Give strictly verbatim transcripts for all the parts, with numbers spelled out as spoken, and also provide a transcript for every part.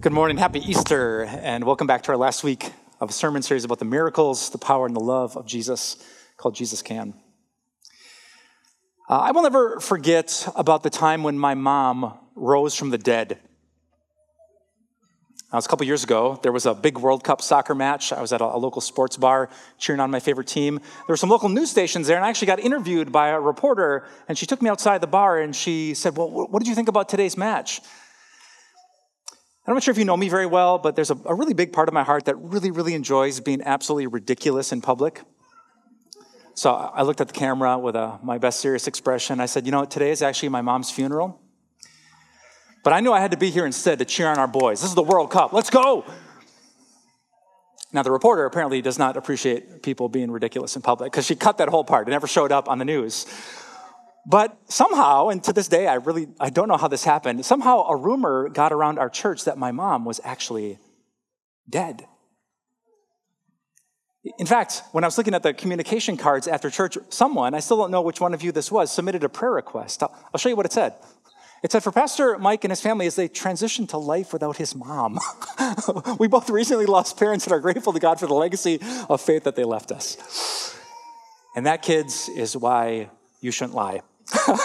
Good morning, happy Easter, and welcome back to our last week of a sermon series about the miracles, the power, and the love of Jesus, called Jesus Can. Uh, I will never forget about the time when my mom rose from the dead. Now, it was a couple years ago. There was a big World Cup soccer match. I was at a, a local sports bar cheering on my favorite team. There were some local news stations there, and I actually got interviewed by a reporter, and she took me outside the bar, and she said, well, what did you think about today's match? I'm not sure if you know me very well, but there's a, a really big part of my heart that really, really enjoys being absolutely ridiculous in public. So I looked at the camera with a, my best serious expression. I said, you know what, today is actually my mom's funeral. But I knew I had to be here instead to cheer on our boys. This is the World Cup. Let's go! Now, the reporter apparently does not appreciate people being ridiculous in public because she cut that whole part. It never showed up on the news. But somehow, and to this day, I really, I don't know how this happened, somehow a rumor got around our church that my mom was actually dead. In fact, when I was looking at the communication cards after church, someone, I still don't know which one of you this was, submitted a prayer request. I'll, I'll show you what it said. It said, for Pastor Mike and his family as they transition to life without his mom. We both recently lost parents and are grateful to God for the legacy of faith that they left us. And that, kids, is why you shouldn't lie. But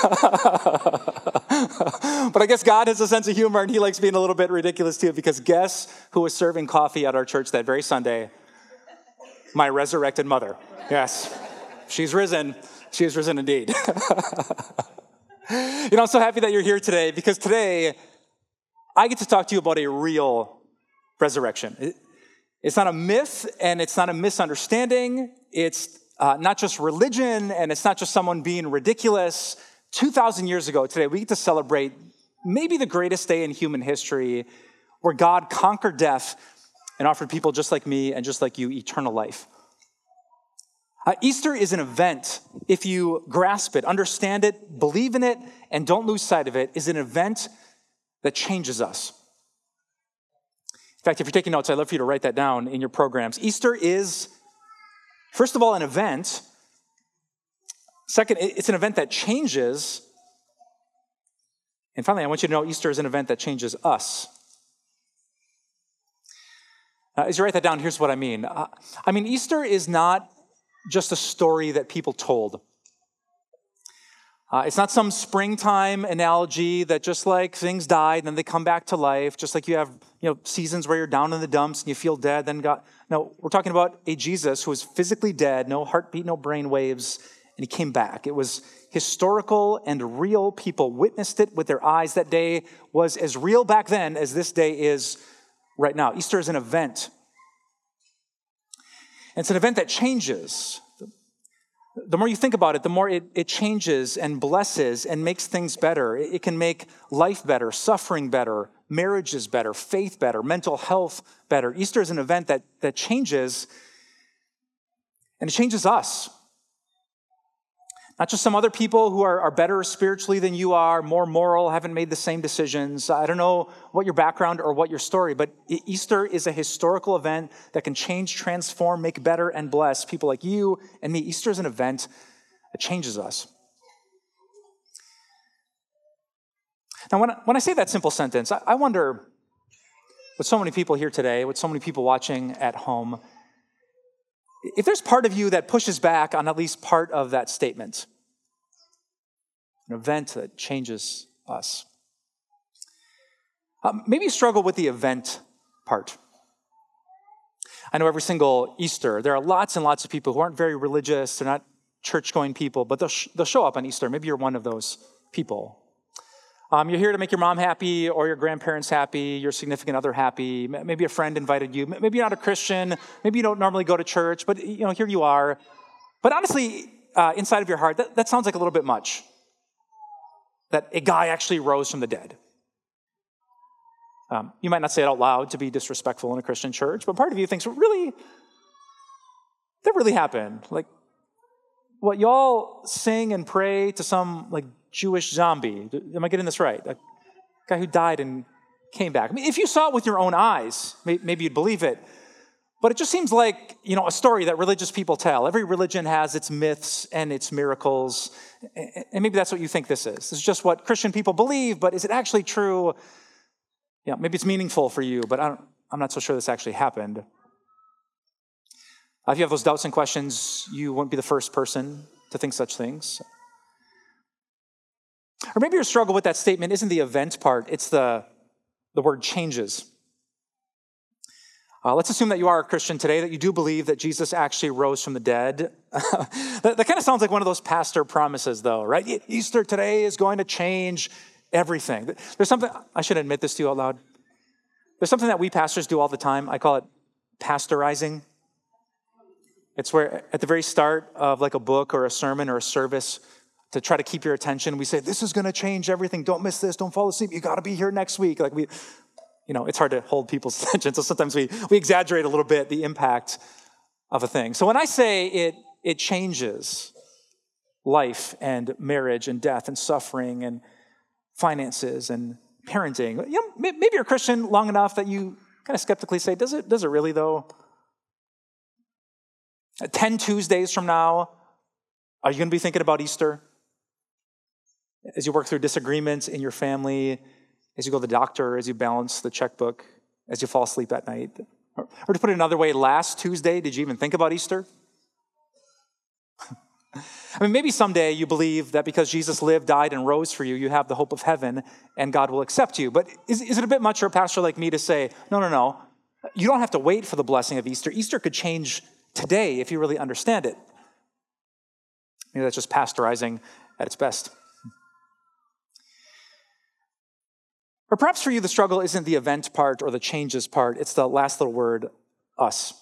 I guess God has a sense of humor, and he likes being a little bit ridiculous too, because guess who was serving coffee at our church that very Sunday? My resurrected mother. Yes, she's risen. She is risen indeed. You know, I'm so happy that you're here today, because today I get to talk to you about a real resurrection. It's not a myth, and it's not a misunderstanding. It's Uh, not just religion, and it's not just someone being ridiculous. two thousand years ago today, we get to celebrate maybe the greatest day in human history, where God conquered death and offered people just like me and just like you eternal life. Uh, Easter is an event. If you grasp it, understand it, believe in it, and don't lose sight of it, is an event that changes us. In fact, if you're taking notes, I'd love for you to write that down in your programs. Easter is, first of all, an event. Second, it's an event that changes. And finally, I want you to know Easter is an event that changes us. Uh, as you write that down, here's what I mean. Uh, I mean, Easter is not just a story that people told. Uh, it's not some springtime analogy that just like things died and then they come back to life, just like you have, you know, seasons where you're down in the dumps and you feel dead, then God. No, we're talking about a Jesus who was physically dead, no heartbeat, no brain waves, and he came back. It was historical and real. People witnessed it with their eyes. That day was as real back then as this day is right now. Easter is an event. And it's an event that changes. The more you think about it, the more it, it changes and blesses and makes things better. It, it can make life better, suffering better, marriages better, faith better, mental health better. Easter is an event that, that changes, and it changes us. Not just some other people who are, are better spiritually than you are, more moral, haven't made the same decisions. I don't know what your background or what your story, but Easter is a historical event that can change, transform, make better, and bless people like you and me. Easter is an event that changes us. Now, when I, when I say that simple sentence, I, I wonder, with so many people here today, with so many people watching at home, if there's part of you that pushes back on at least part of that statement. An event that changes us. Um, maybe you struggle with the event part. I know every single Easter, there are lots and lots of people who aren't very religious, they're not church-going people, but they'll, sh- they'll show up on Easter. Maybe you're one of those people. Um, you're here to make your mom happy or your grandparents happy, your significant other happy. Maybe a friend invited you. Maybe you're not a Christian. Maybe you don't normally go to church, but you know, here you are. But honestly, uh, inside of your heart, that, that sounds like a little bit much. That a guy actually rose from the dead. Um, you might not say it out loud to be disrespectful in a Christian church, but part of you thinks, well, really, that really happened. Like, what y'all sing and pray to some like Jewish zombie. Am I getting this right? A guy who died and came back. I mean, if you saw it with your own eyes, maybe you'd believe it. But it just seems like, you know, a story that religious people tell. Every religion has its myths and its miracles. And maybe that's what you think this is. This is just what Christian people believe, but is it actually true? Yeah, maybe it's meaningful for you, but I don't, I'm not so sure this actually happened. Uh, if you have those doubts and questions, you won't be the first person to think such things. Or maybe your struggle with that statement isn't the event part, it's the, the word changes. Uh, let's assume that you are a Christian today, that you do believe that Jesus actually rose from the dead. that, that kind of sounds like one of those pastor promises, though, right? Easter today is going to change everything. There's something, I should admit this to you out loud. There's something that we pastors do all the time. I call it pastorizing. It's where at the very start of like a book or a sermon or a service, to try to keep your attention, we say, this is going to change everything. Don't miss this. Don't fall asleep. You got to be here next week. Like we, you know, it's hard to hold people's attention. So sometimes we, we exaggerate a little bit the impact of a thing. So when I say it, it changes life and marriage and death and suffering and finances and parenting, you know, maybe you're a Christian long enough that you kind of skeptically say, does it, does it really though? ten Tuesdays from now, are you going to be thinking about Easter? As you work through disagreements in your family, as you go to the doctor, as you balance the checkbook, as you fall asleep at night. Or, or to put it another way, last Tuesday, did you even think about Easter? I mean, maybe someday you believe that because Jesus lived, died, and rose for you, you have the hope of heaven and God will accept you. But is, is it a bit much for a pastor like me to say, no, no, no, you don't have to wait for the blessing of Easter. Easter could change today if you really understand it. Maybe that's just pastorizing at its best. Or perhaps for you, the struggle isn't the event part or the changes part. It's the last little word, us.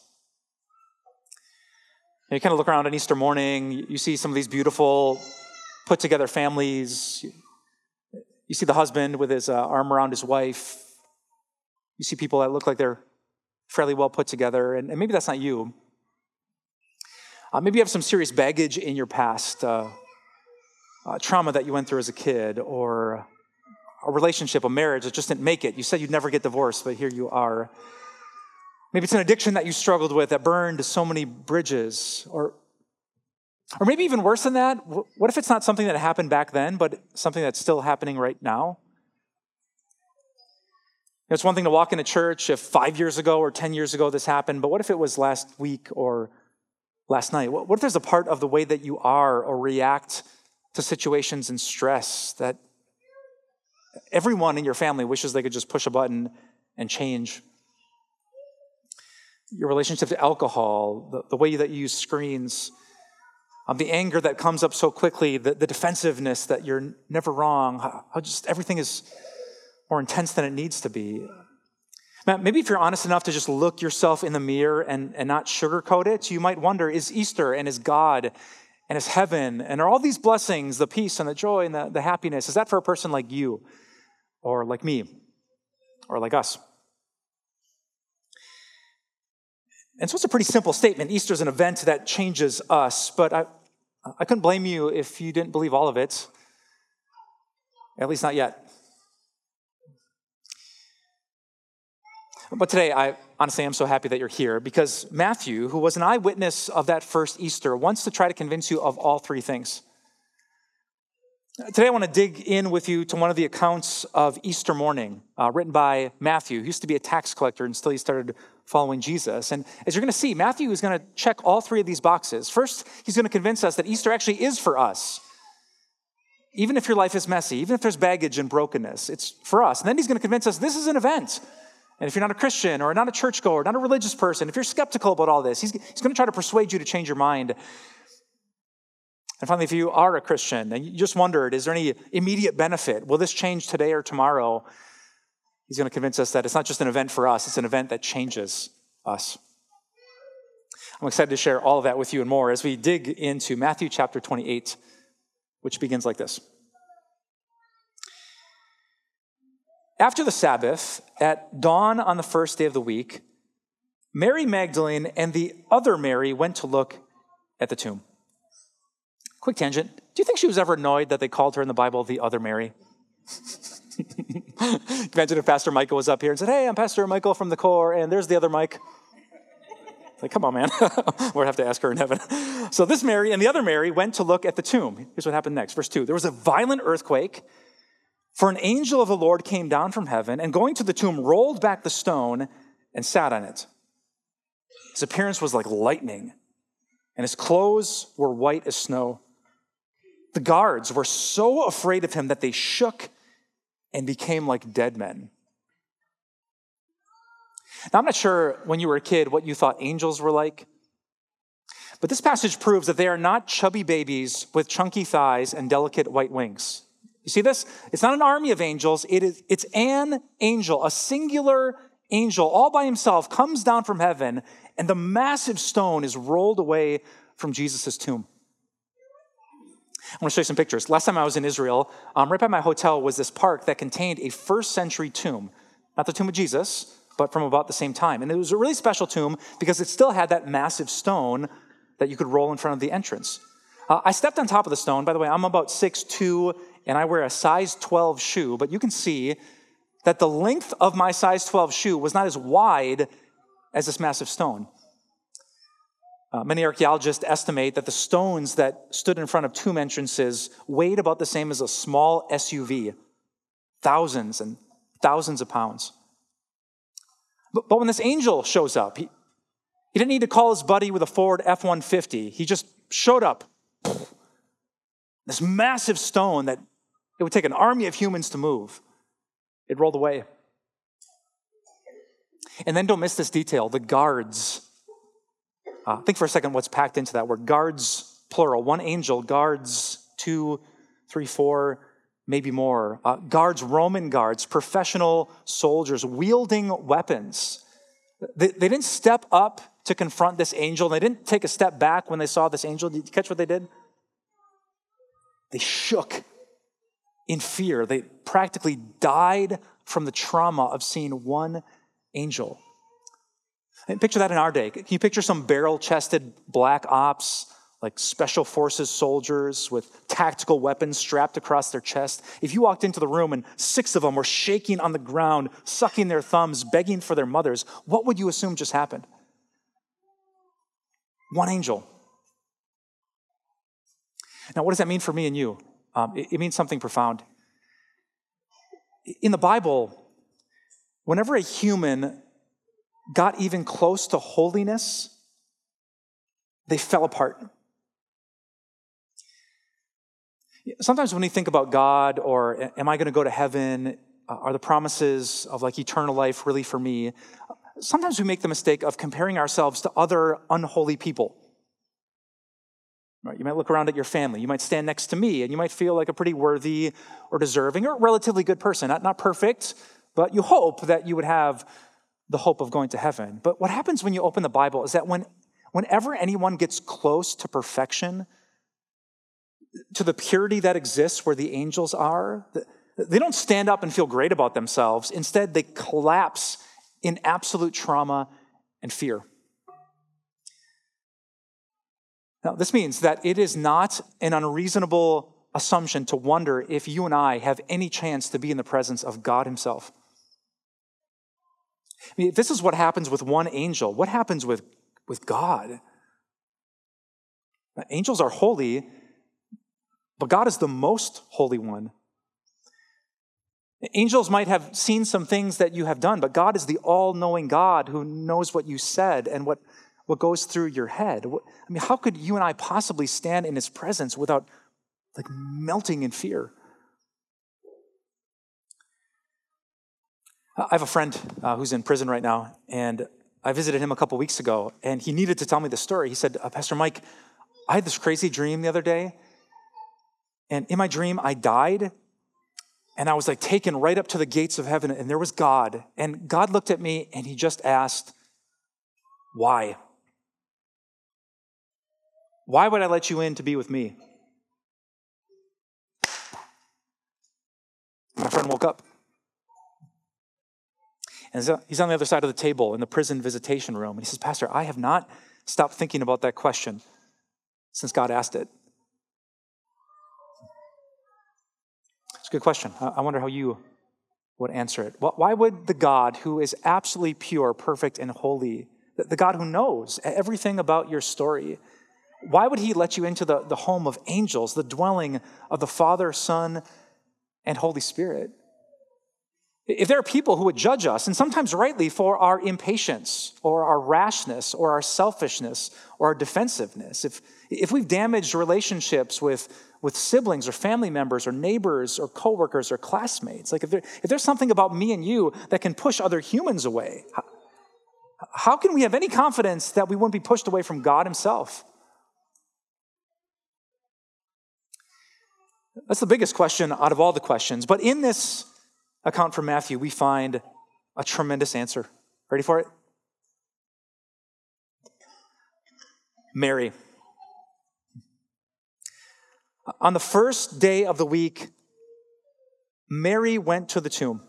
You kind of look around on Easter morning, you see some of these beautiful, put-together families. You see the husband with his uh, arm around his wife. You see people that look like they're fairly well put together, and, and maybe that's not you. Uh, maybe you have some serious baggage in your past, uh, uh, trauma that you went through as a kid, or a relationship, a marriage that just didn't make it. You said you'd never get divorced, but here you are. Maybe it's an addiction that you struggled with that burned so many bridges. Or, or maybe even worse than that, what if it's not something that happened back then, but something that's still happening right now? It's one thing to walk into church if five years ago or ten years ago this happened, but what if it was last week or last night? What if there's a part of the way that you are or react to situations and stress that everyone in your family wishes they could just push a button and change? Your relationship to alcohol, the, the way that you use screens, um, the anger that comes up so quickly, the, the defensiveness that you're never wrong, how, how just everything is more intense than it needs to be. Now, maybe if you're honest enough to just look yourself in the mirror and, and not sugarcoat it, you might wonder, is Easter and is God and is heaven and are all these blessings, the peace and the joy and the, the happiness, is that for a person like you or like me or like us? And so it's a pretty simple statement. Easter is an event that changes us, but I, I couldn't blame you if you didn't believe all of it, at least not yet. But today, I honestly am so happy that you're here because Matthew, who was an eyewitness of that first Easter, wants to try to convince you of all three things. Today, I want to dig in with you to one of the accounts of Easter morning, uh, written by Matthew. He used to be a tax collector until he started following Jesus. And as you're going to see, Matthew is going to check all three of these boxes. First, he's going to convince us that Easter actually is for us. Even if your life is messy, even if there's baggage and brokenness, it's for us. And then he's going to convince us this is an event. And if you're not a Christian or not a churchgoer, not a religious person, if you're skeptical about all this, he's, he's going to try to persuade you to change your mind. And finally, if you are a Christian and you just wondered, is there any immediate benefit? Will this change today or tomorrow? He's going to convince us that it's not just an event for us, it's an event that changes us. I'm excited to share all of that with you and more as we dig into Matthew chapter twenty-eight, which begins like this. After the Sabbath, at dawn on the first day of the week, Mary Magdalene and the other Mary went to look at the tomb. Quick tangent. Do you think she was ever annoyed that they called her in the Bible the other Mary? Imagine if Pastor Michael was up here and said, hey, I'm Pastor Michael from the core, and there's the other Mike. Like, come on, man. We'll have to ask her in heaven. So this Mary and the other Mary went to look at the tomb. Here's what happened next. Verse two. There was a violent earthquake, For an angel of the Lord came down from heaven and going to the tomb rolled back the stone and sat on it. His appearance was like lightning, and his clothes were white as snow. The guards were so afraid of him that they shook and became like dead men. Now, I'm not sure when you were a kid what you thought angels were like, but this passage proves that they are not chubby babies with chunky thighs and delicate white wings. You see this? It's not an army of angels. It is, it's an angel, a singular angel, all by himself, comes down from heaven, and the massive stone is rolled away from Jesus' tomb. I want to show you some pictures. Last time I was in Israel, um, right by my hotel was this park that contained a first century tomb. Not the tomb of Jesus, but from about the same time. And it was a really special tomb because it still had that massive stone that you could roll in front of the entrance. Uh, I stepped on top of the stone. By the way, I'm about six foot two, and I wear a size twelve shoe, but you can see that the length of my size twelve shoe was not as wide as this massive stone. Uh, many archaeologists estimate that the stones that stood in front of tomb entrances weighed about the same as a small S U V, thousands and thousands of pounds. But, but when this angel shows up, he, he didn't need to call his buddy with a Ford F one fifty. He just showed up. This massive stone that it would take an army of humans to move. It rolled away. And then don't miss this detail, the guards. Uh, think for a second what's packed into that word. Guards, plural. One angel, guards, two, three, four, maybe more. Uh, guards, Roman guards, professional soldiers wielding weapons. They, they didn't step up to confront this angel. They didn't take a step back when they saw this angel. Did you catch what they did? They shook in fear. They practically died from the trauma of seeing one angel. And picture that in our day. Can you picture some barrel-chested black ops, like special forces soldiers with tactical weapons strapped across their chest? If you walked into the room and six of them were shaking on the ground, sucking their thumbs, begging for their mothers, what would you assume just happened? One angel. Now, what does that mean for me and you? Um, it, it means something profound. In the Bible, whenever a human got even close to holiness, they fell apart. Sometimes when we think about God or am I going to go to heaven, uh, are the promises of like eternal life really for me? Sometimes we make the mistake of comparing ourselves to other unholy people. Right? You might look around at your family. You might stand next to me and you might feel like a pretty worthy or deserving or relatively good person. Not, not perfect, but you hope that you would have the hope of going to heaven. But what happens when you open the Bible is that when, whenever anyone gets close to perfection, to the purity that exists where the angels are, they don't stand up and feel great about themselves. Instead, they collapse in absolute trauma and fear. Now, this means that it is not an unreasonable assumption to wonder if you and I have any chance to be in the presence of God himself. I mean, if this is what happens with one angel, what happens with, with God? Now, angels are holy, but God is the most holy one. Angels might have seen some things that you have done, but God is the all-knowing God who knows what you said and what, what goes through your head. I mean, how could you and I possibly stand in his presence without like melting in fear? I have a friend uh, who's in prison right now, and I visited him a couple weeks ago, and he needed to tell me the story. He said, uh, Pastor Mike, I had this crazy dream the other day, and in my dream, I died, and I was like taken right up to the gates of heaven, and there was God, and God looked at me, and he just asked, why? Why would I let you in to be with me? My friend woke up. And he's on the other side of the table in the prison visitation room. And he says, Pastor, I have not stopped thinking about that question since God asked it. It's a good question. I wonder how you would answer it. Why would the God who is absolutely pure, perfect, and holy, the God who knows everything about your story, why would he let you into the, the home of angels, the dwelling of the Father, Son, and Holy Spirit. If there are people who would judge us, and sometimes rightly, for our impatience or our rashness or our selfishness or our defensiveness, if, if we've damaged relationships with, with siblings or family members or neighbors or coworkers or classmates, like if, there, if there's something about me and you that can push other humans away, how, how can we have any confidence that we wouldn't be pushed away from God himself? That's the biggest question out of all the questions. But in this account from Matthew, we find a tremendous answer. Ready for it? Mary. On the first day of the week, Mary went to the tomb.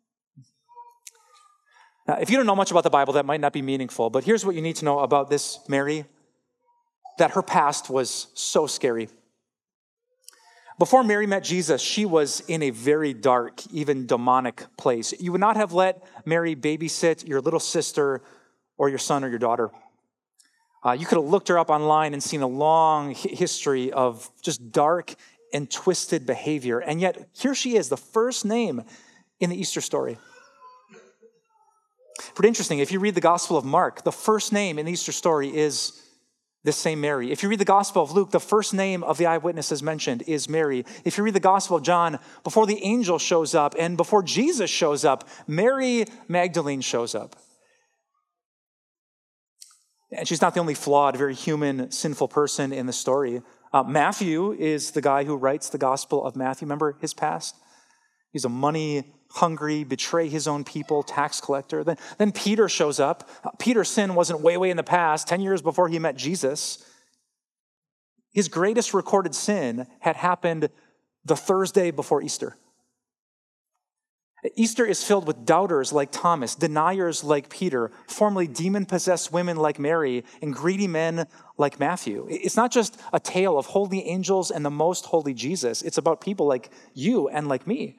Now, if you don't know much about the Bible, that might not be meaningful, but here's what you need to know about this Mary, that her past was so scary. Before Mary met Jesus, she was in a very dark, even demonic place. You would not have let Mary babysit your little sister or your son or your daughter. Uh, you could have looked her up online and seen a long history of just dark and twisted behavior. And yet, here she is, the first name in the Easter story. Pretty interesting. If you read the Gospel of Mark, the first name in the Easter story is this same Mary. If you read the Gospel of Luke, the first name of the eyewitnesses mentioned is Mary. If you read the Gospel of John, before the angel shows up and before Jesus shows up, Mary Magdalene shows up. And she's not the only flawed, very human, sinful person in the story. Uh, Matthew is the guy who writes the Gospel of Matthew. Remember his past? He's a money-hungry, betray his own people, tax collector. Then, then Peter shows up. Uh, Peter's sin wasn't way, way in the past, ten years before he met Jesus. His greatest recorded sin had happened the Thursday before Easter. Easter is filled with doubters like Thomas, deniers like Peter, formerly demon-possessed women like Mary, and greedy men like Matthew. It's not just a tale of holy angels and the most holy Jesus. It's about people like you and like me.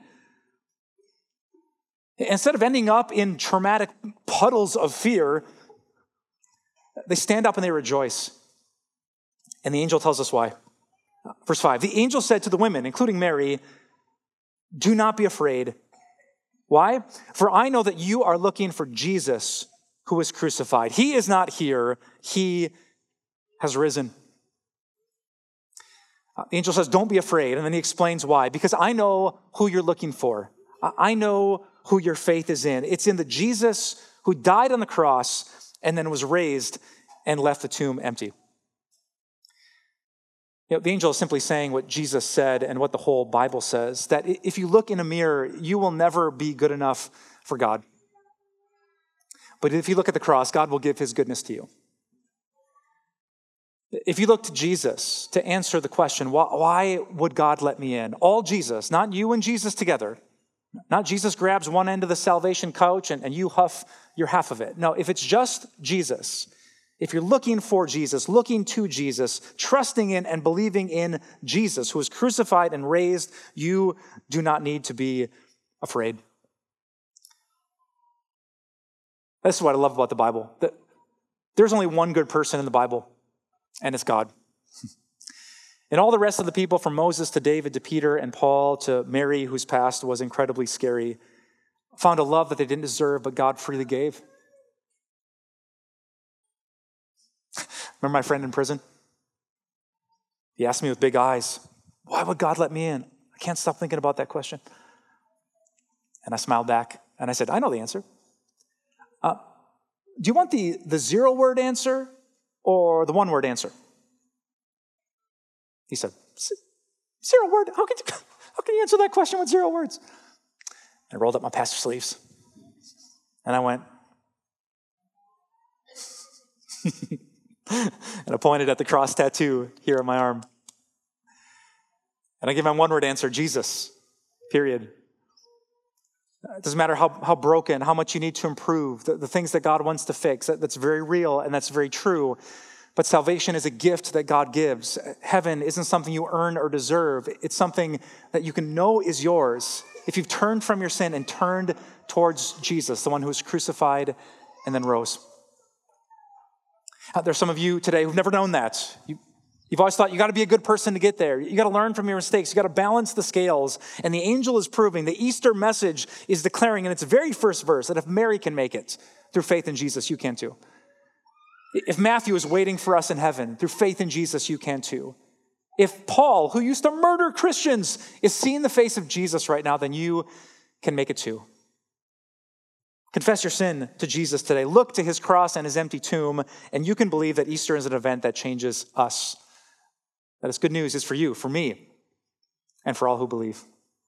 Instead of ending up in traumatic puddles of fear, they stand up and they rejoice. And the angel tells us why. Verse five, the angel said to the women, including Mary, "Do not be afraid." Why? "For I know that you are looking for Jesus who was crucified. He is not here. He has risen." Uh, the angel says, don't be afraid. And then he explains why. Because I know who you're looking for. I know who your faith is in. It's in the Jesus who died on the cross and then was raised and left the tomb empty. You know, the angel is simply saying what Jesus said and what the whole Bible says, that if you look in a mirror, you will never be good enough for God. But if you look at the cross, God will give his goodness to you. If you look to Jesus to answer the question, why, why would God let me in? All Jesus, not you and Jesus together. Not Jesus grabs one end of the salvation couch and, and you huff your half of it. No, if it's just Jesus, if you're looking for Jesus, looking to Jesus, trusting in and believing in Jesus, who was crucified and raised, you do not need to be afraid. This is what I love about the Bible. There's only one good person in the Bible, and it's God. And all the rest of the people, from Moses to David to Peter and Paul to Mary, whose past was incredibly scary, found a love that they didn't deserve, but God freely gave. Remember my friend in prison? He asked me with big eyes, why would God let me in? I can't stop thinking about that question. And I smiled back and I said, I know the answer. Uh, do you want the, the zero-word answer or the one-word answer? He said, zero word? How can, you, how can you answer that question with zero words? And I rolled up my pastor sleeves. And I went, and I pointed at the cross tattoo here on my arm. And I gave my one-word answer, Jesus, period. It doesn't matter how, how broken, how much you need to improve, the, the things that God wants to fix. That, that's very real and that's very true. But salvation is a gift that God gives. Heaven isn't something you earn or deserve. It's something that you can know is yours if you've turned from your sin and turned towards Jesus, the one who was crucified and then rose. Uh, there's some of you today who've never known that. You, You've always thought you got to be a good person to get there. You got to learn from your mistakes. You got to balance the scales. And the angel is proving, the Easter message is declaring in its very first verse that if Mary can make it through faith in Jesus, you can too. If Matthew is waiting for us in heaven through faith in Jesus, you can too. If Paul, who used to murder Christians, is seeing the face of Jesus right now, then you can make it too. Confess your sin to Jesus today. Look to his cross and his empty tomb, and you can believe that Easter is an event that changes us. That is good news is for you, for me, and for all who believe.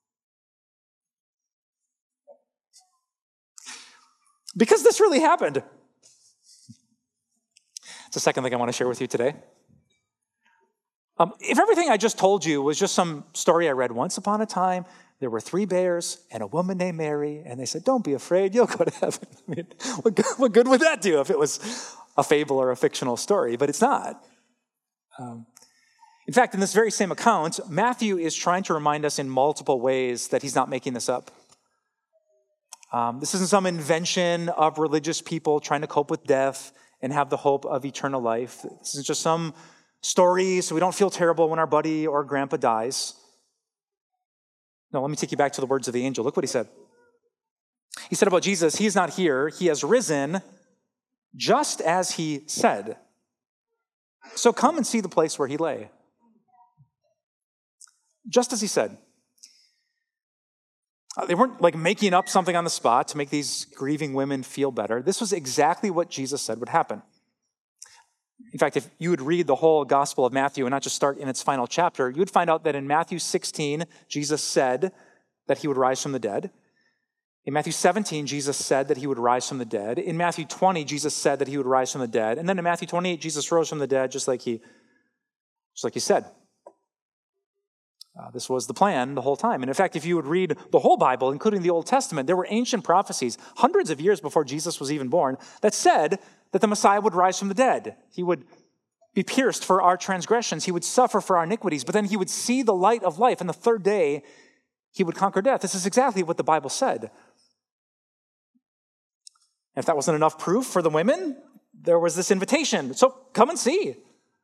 Because this really happened. It's the second thing I want to share with you today. Um, if everything I just told you was just some story I read once upon a time, there were three bears and a woman named Mary, and they said, don't be afraid, you'll go to heaven. I mean, what good, what good would that do if it was a fable or a fictional story? But it's not. Um, in fact, in this very same account, Matthew is trying to remind us in multiple ways that he's not making this up. Um, this isn't some invention of religious people trying to cope with death and have the hope of eternal life. This is just some story so we don't feel terrible when our buddy or grandpa dies. No, let me take you back to the words of the angel. Look what he said. He said about Jesus, he is not here. He has risen just as he said. So come and see the place where he lay. Just as he said. Uh, they weren't like making up something on the spot to make these grieving women feel better. This was exactly what Jesus said would happen. In fact, if you would read the whole Gospel of Matthew and not just start in its final chapter, you would find out that in Matthew sixteen, Jesus said that he would rise from the dead. In Matthew seventeen, Jesus said that he would rise from the dead. In Matthew twenty, Jesus said that he would rise from the dead. And then in Matthew twenty-eight, Jesus rose from the dead just like he, just like he said. Uh, this was the plan the whole time. And in fact, if you would read the whole Bible, including the Old Testament, there were ancient prophecies hundreds of years before Jesus was even born that said that the Messiah would rise from the dead. He would be pierced for our transgressions. He would suffer for our iniquities, but then he would see the light of life. And the third day, he would conquer death. This is exactly what the Bible said. If that wasn't enough proof for the women, there was this invitation. So come and see.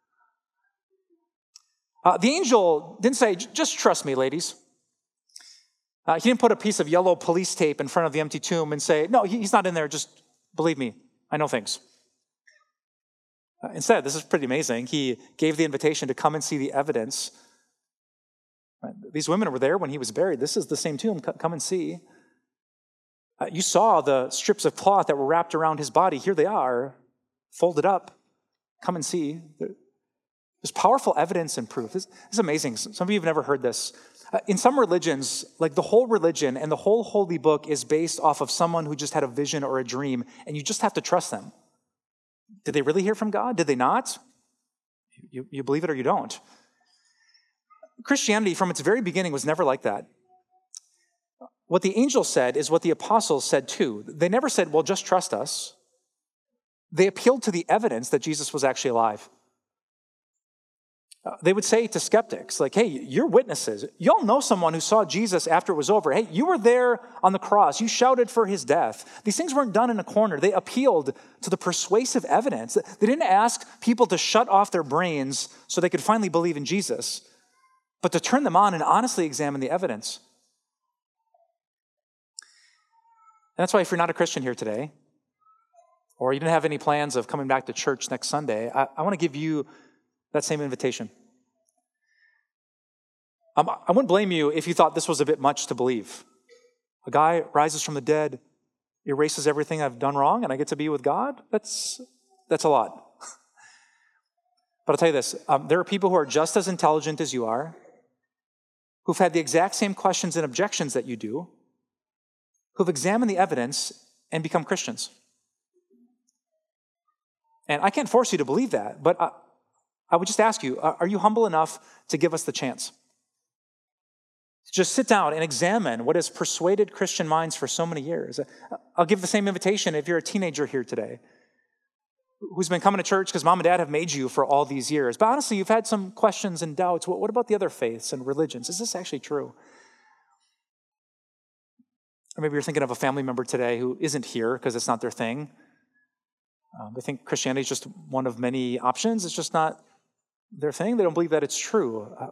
Uh, the angel didn't say, just trust me, ladies. Uh, he didn't put a piece of yellow police tape in front of the empty tomb and say, no, he's not in there. Just believe me. I know things. Uh, instead, this is pretty amazing. He gave the invitation to come and see the evidence. Right? These women were there when he was buried. This is the same tomb. Come and see. Uh, you saw the strips of cloth that were wrapped around his body. Here they are, folded up. Come and see. There's powerful evidence and proof. This, this is amazing. Some of you have never heard this. Uh, in some religions, like the whole religion and the whole holy book is based off of someone who just had a vision or a dream, and you just have to trust them. Did they really hear from God? Did they not? You, you believe it or you don't. Christianity, from its very beginning, was never like that. What the angel said is what the apostles said too. They never said, well, just trust us. They appealed to the evidence that Jesus was actually alive. Uh, they would say to skeptics, like, hey, you're witnesses. Y'all know someone who saw Jesus after it was over. Hey, you were there on the cross. You shouted for his death. These things weren't done in a corner. They appealed to the persuasive evidence. They didn't ask people to shut off their brains so they could finally believe in Jesus, but to turn them on and honestly examine the evidence. And that's why if you're not a Christian here today, or you didn't have any plans of coming back to church next Sunday, I, I want to give you that same invitation. Um, I wouldn't blame you if you thought this was a bit much to believe. A guy rises from the dead, erases everything I've done wrong, and I get to be with God? That's, that's a lot. But I'll tell you this, um, there are people who are just as intelligent as you are, who've had the exact same questions and objections that you do, who've examined the evidence and become Christians. And I can't force you to believe that, but I, I would just ask you, are you humble enough to give us the chance? Just sit down and examine what has persuaded Christian minds for so many years. I'll give the same invitation if you're a teenager here today who's been coming to church because mom and dad have made you for all these years. But honestly, you've had some questions and doubts. What about the other faiths and religions? Is this actually true? Or maybe you're thinking of a family member today who isn't here because it's not their thing. Um, they think Christianity is just one of many options. It's just not their thing. They don't believe that it's true. Uh,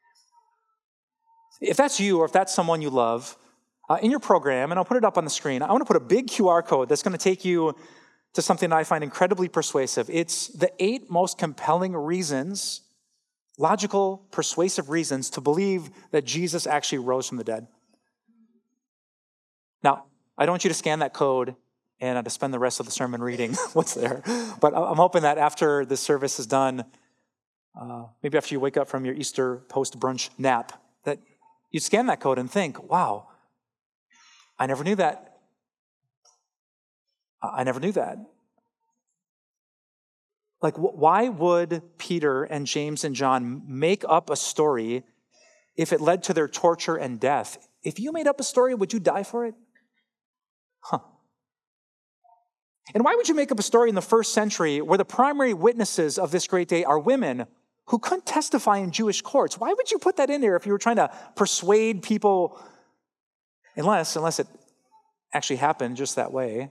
if that's you or if that's someone you love, uh, in your program, and I'll put it up on the screen, I want to put a big Q R code that's going to take you to something that I find incredibly persuasive. It's the eight most compelling reasons, logical, persuasive reasons to believe that Jesus actually rose from the dead. Now, I don't want you to scan that code and to spend the rest of the sermon reading what's there. But I'm hoping that after this service is done, uh, maybe after you wake up from your Easter post-brunch nap, that you scan that code and think, wow, I never knew that. I never knew that. Like, why would Peter and James and John make up a story if it led to their torture and death? If you made up a story, would you die for it? Huh. And why would you make up a story in the first century where the primary witnesses of this great day are women who couldn't testify in Jewish courts? Why would you put that in there if you were trying to persuade people, unless, unless it actually happened just that way?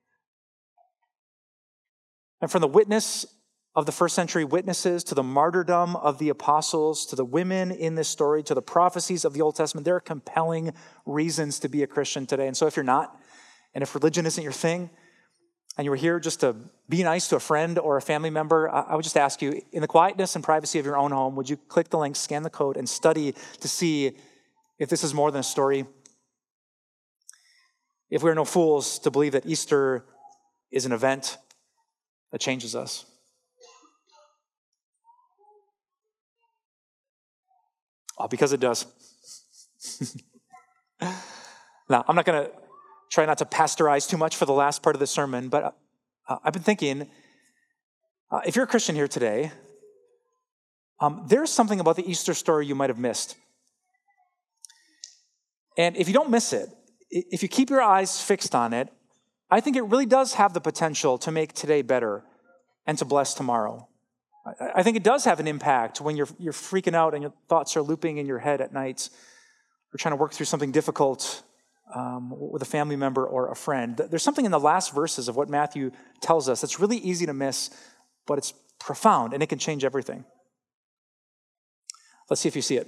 And from the witness of the first century witnesses to the martyrdom of the apostles, to the women in this story, to the prophecies of the Old Testament, there are compelling reasons to be a Christian today. And so if you're not, and if religion isn't your thing, and you were here just to be nice to a friend or a family member, I would just ask you, in the quietness and privacy of your own home, would you click the link, scan the code, and study to see if this is more than a story? If we're no fools to believe that Easter is an event that changes us. Oh, because it does. Now, I'm not going to try not to pasteurize too much for the last part of the sermon, but uh, I've been thinking, uh, if you're a Christian here today, um, there's something about the Easter story you might have missed. And if you don't miss it, if you keep your eyes fixed on it, I think it really does have the potential to make today better and to bless tomorrow. I, I think it does have an impact when you're, you're freaking out and your thoughts are looping in your head at night, or trying to work through something difficult Um, with a family member or a friend. There's something in the last verses of what Matthew tells us that's really easy to miss, but it's profound and it can change everything. Let's see if you see it.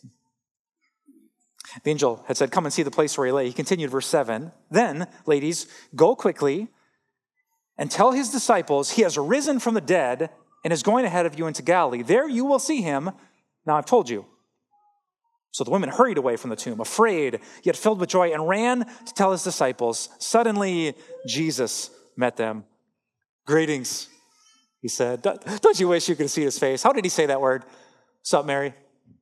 The angel had said, "Come and see the place where he lay." He continued, verse seven, "Then, ladies, go quickly and tell his disciples he has risen from the dead and is going ahead of you into Galilee. There you will see him. Now I've told you." So the women hurried away from the tomb, afraid, yet filled with joy, and ran to tell his disciples. Suddenly, Jesus met them. "Greetings," he said. Don't you wish you could see his face? How did he say that word? "Sup, Mary?"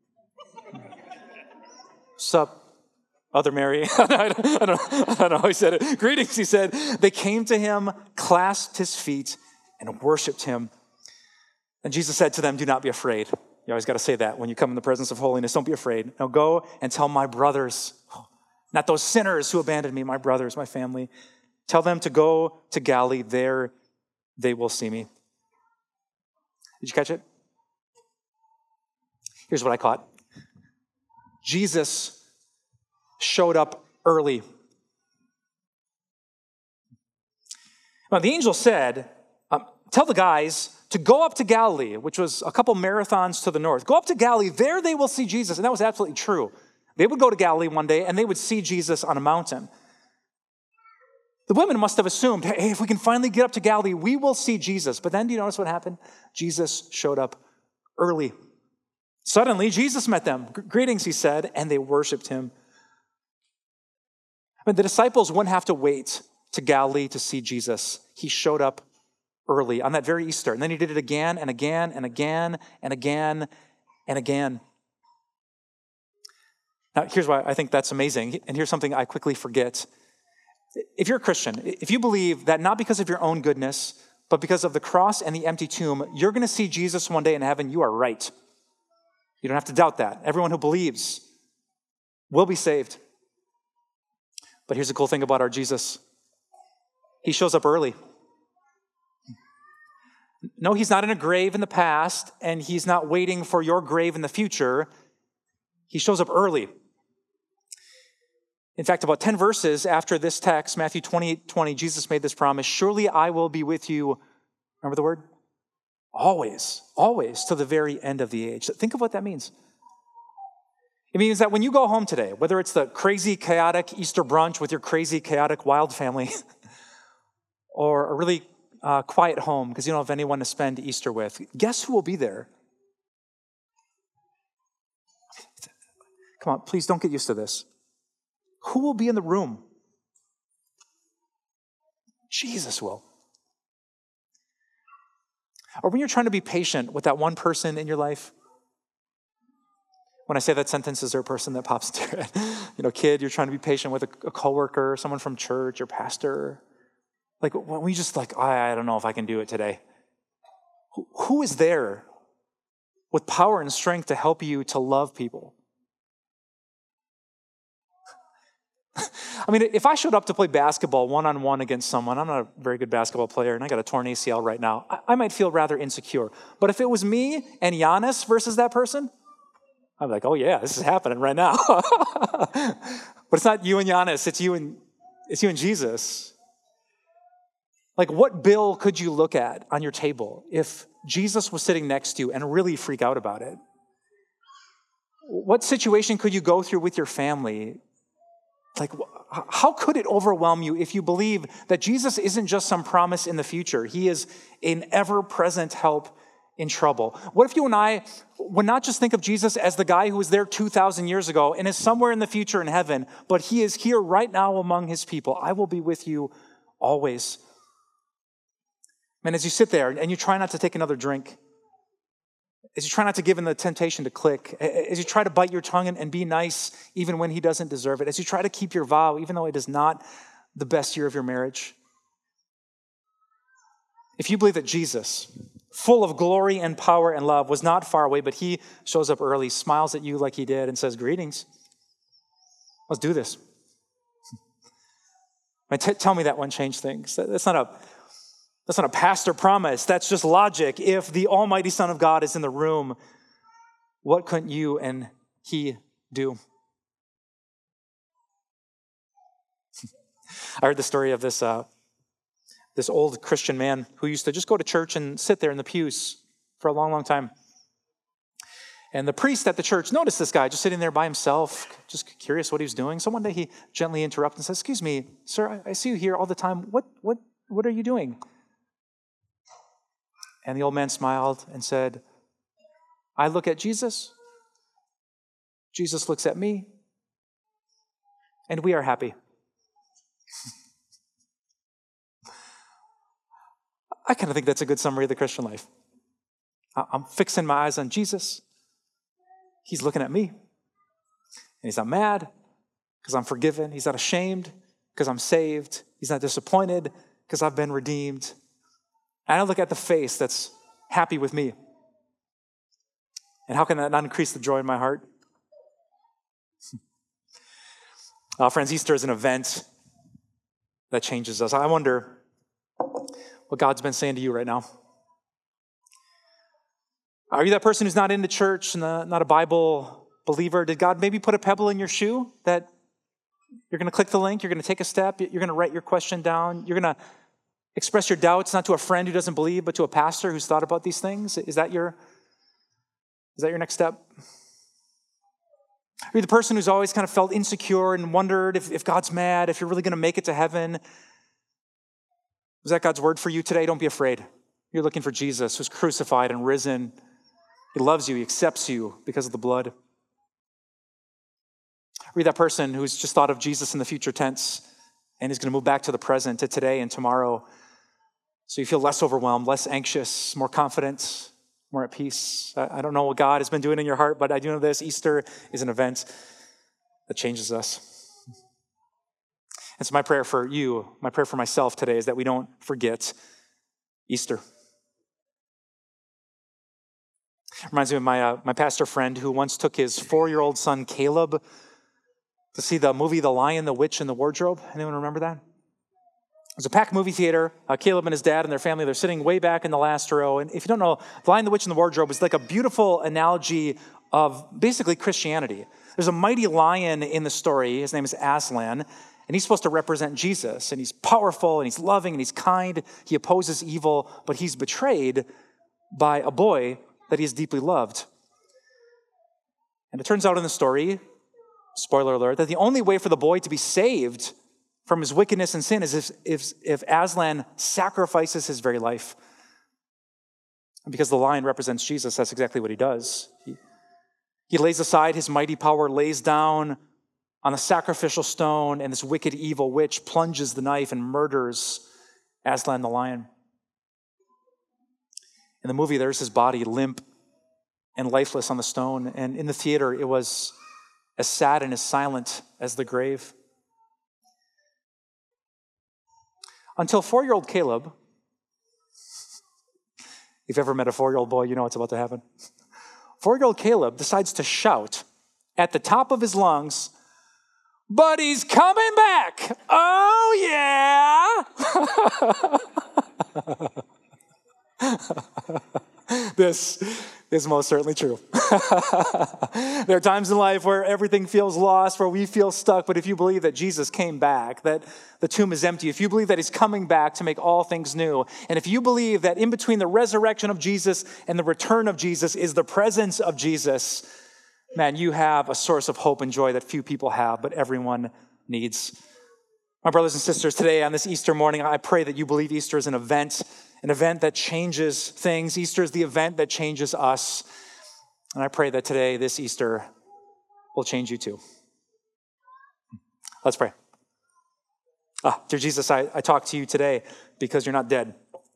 "Sup, other Mary?" I don't, I don't, I don't know how he said it. "Greetings," he said. They came to him, clasped his feet, and worshiped him. And Jesus said to them, "Do not be afraid." You always got to say that when you come in the presence of holiness. Don't be afraid. Now go and tell my brothers, not those sinners who abandoned me, my brothers, my family. Tell them to go to Galilee. There they will see me. Did you catch it? Here's what I caught. Jesus showed up early. Now, the angel said, um, tell the guys to go up to Galilee, which was a couple marathons to the north. Go up to Galilee, there they will see Jesus. And that was absolutely true. They would go to Galilee one day and they would see Jesus on a mountain. The women must have assumed, hey, if we can finally get up to Galilee, we will see Jesus. But then do you notice what happened? Jesus showed up early. Suddenly, Jesus met them. "Greetings," he said, and they worshiped him. But the disciples wouldn't have to wait to Galilee to see Jesus. He showed up early on that very Easter. And then he did it again and again and again and again and again. Now, here's why I think that's amazing. And here's something I quickly forget. If you're a Christian, if you believe that not because of your own goodness, but because of the cross and the empty tomb, you're going to see Jesus one day in heaven, you are right. You don't have to doubt that. Everyone who believes will be saved. But here's the cool thing about our Jesus. He shows up early. No, he's not in a grave in the past, and he's not waiting for your grave in the future. He shows up early. In fact, about ten verses after this text, Matthew twenty-eight twenty, Jesus made this promise, "Surely I will be with you," remember the word? Always, always to the very end of the age. Think of what that means. It means that when you go home today, whether it's the crazy, chaotic Easter brunch with your crazy, chaotic, wild family, or a really uh, quiet home because you don't have anyone to spend Easter with, guess who will be there? Come on, please don't get used to this. Who will be in the room? Jesus will. Or when you're trying to be patient with that one person in your life, when I say that sentence, is there a person that pops into your head? You know, kid, you're trying to be patient with a, a coworker, someone from church, your pastor. Like, when we just like, I, I don't know if I can do it today. Who, who is there with power and strength to help you to love people? I mean, if I showed up to play basketball one-on-one against someone, I'm not a very good basketball player, and I got a torn A C L right now, I, I might feel rather insecure. But if it was me and Giannis versus that person, I'm like, oh yeah, this is happening right now. But it's not you and Giannis, it's you and it's you and Jesus. Like, what bill could you look at on your table if Jesus was sitting next to you and really freak out about it? What situation could you go through with your family? Like, how could it overwhelm you if you believe that Jesus isn't just some promise in the future? He is an ever-present help in trouble. What if you and I would not just think of Jesus as the guy who was there two thousand years ago and is somewhere in the future in heaven, but he is here right now among his people. I will be with you always. And as you sit there and you try not to take another drink, as you try not to give in the temptation to click, as you try to bite your tongue and, and be nice even when he doesn't deserve it, as you try to keep your vow even though it is not the best year of your marriage, if you believe that Jesus, full of glory and power and love, was not far away, but he shows up early, smiles at you like he did, and says, greetings, let's do this. T- tell me that won't change things. That's not a That's not a pastor promise. That's just logic. If the almighty Son of God is in the room, what couldn't you and he do? I heard the story of this, uh, this old Christian man who used to just go to church and sit there in the pews for a long, long time. And the priest at the church noticed this guy just sitting there by himself, just curious what he was doing. So one day he gently interrupted and says, excuse me, sir, I see you here all the time. What, what, what are you doing? And the old man smiled and said, I look at Jesus, Jesus looks at me, and we are happy. I kind of think that's a good summary of the Christian life. I'm fixing my eyes on Jesus. He's looking at me. And he's not mad because I'm forgiven. He's not ashamed because I'm saved. He's not disappointed because I've been redeemed. And I look at the face that's happy with me. And how can that not increase the joy in my heart? Uh, friends, Easter is an event that changes us. I wonder what God's been saying to you right now. Are you that person who's not into church, not a Bible believer? Did God maybe put a pebble in your shoe that you're going to click the link, you're going to take a step, you're going to write your question down, you're going to express your doubts not to a friend who doesn't believe, but to a pastor who's thought about these things? Is that your, is that your next step? Are you the person who's always kind of felt insecure and wondered if, if God's mad, if you're really going to make it to heaven? Was that God's word for you today? Don't be afraid. You're looking for Jesus who's crucified and risen. He loves you. He accepts you because of the blood. Are you that person who's just thought of Jesus in the future tense and is going to move back to the present, to today and tomorrow, so you feel less overwhelmed, less anxious, more confident, more at peace? I don't know what God has been doing in your heart, but I do know this: Easter is an event that changes us. And so my prayer for you, my prayer for myself today is that we don't forget Easter. Reminds me of my, uh, my pastor friend who once took his four-year-old son, Caleb, to see the movie The Lion, the Witch, and the Wardrobe. Anyone remember that? It was a packed movie theater. Uh, Caleb and his dad and their family, they're sitting way back in the last row. And if you don't know, The Lion, the Witch, and the Wardrobe is like a beautiful analogy of basically Christianity. There's a mighty lion in the story. His name is Aslan. And he's supposed to represent Jesus. And he's powerful, and he's loving, and he's kind. He opposes evil, but he's betrayed by a boy that he has deeply loved. And it turns out in the story, spoiler alert, that the only way for the boy to be saved from his wickedness and sin is if, if, if Aslan sacrifices his very life. And because the lion represents Jesus, that's exactly what he does. He, he lays aside his mighty power, lays down on the sacrificial stone, and this wicked, evil witch plunges the knife and murders Aslan the lion. In the movie, there's his body limp and lifeless on the stone. And in the theater, it was as sad and as silent as the grave. Until four-year-old Caleb, if you've ever met a four-year-old boy, you know what's about to happen. Four-year-old Caleb decides to shout at the top of his lungs, "But he's coming back! Oh, yeah!" This is most certainly true. There are times in life where everything feels lost, where we feel stuck, but if you believe that Jesus came back, that the tomb is empty, if you believe that he's coming back to make all things new, and if you believe that in between the resurrection of Jesus and the return of Jesus is the presence of Jesus, man, you have a source of hope and joy that few people have, but everyone needs. My brothers and sisters, today on this Easter morning, I pray that you believe Easter is an event, an event that changes things. Easter is the event that changes us. And I pray that today, this Easter, will change you too. Let's pray. Ah, dear Jesus, I, I talk to you today because you're not dead.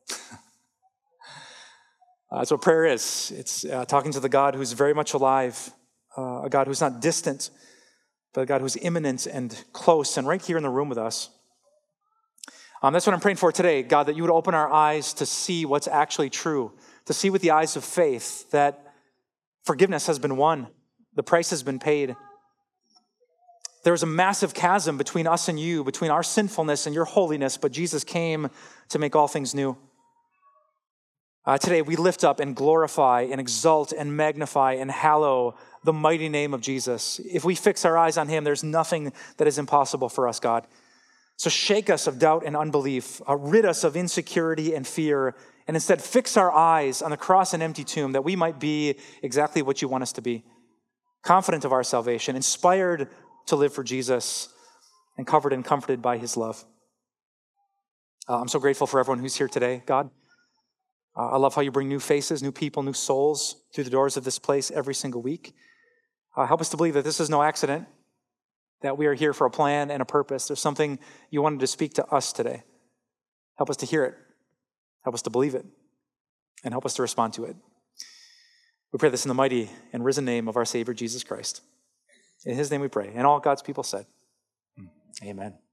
uh, that's what prayer is. It's uh, talking to the God who's very much alive, uh, a God who's not distant, but a God who's imminent and close and right here in the room with us. Um, that's what I'm praying for today, God, that you would open our eyes to see what's actually true, to see with the eyes of faith that forgiveness has been won, the price has been paid. There is a massive chasm between us and you, between our sinfulness and your holiness, but Jesus came to make all things new. Uh, today, we lift up and glorify and exalt and magnify and hallow the mighty name of Jesus. If we fix our eyes on him, there's nothing that is impossible for us, God. So shake us of doubt and unbelief, uh, rid us of insecurity and fear, and instead fix our eyes on the cross and empty tomb that we might be exactly what you want us to be, confident of our salvation, inspired to live for Jesus, and covered and comforted by his love. Uh, I'm so grateful for everyone who's here today, God. Uh, I love how you bring new faces, new people, new souls through the doors of this place every single week. Uh, help us to believe that this is no accident, that we are here for a plan and a purpose. There's something you wanted to speak to us today. Help us to hear it. Help us to believe it. And help us to respond to it. We pray this in the mighty and risen name of our Savior, Jesus Christ. In his name we pray. And all God's people said, amen.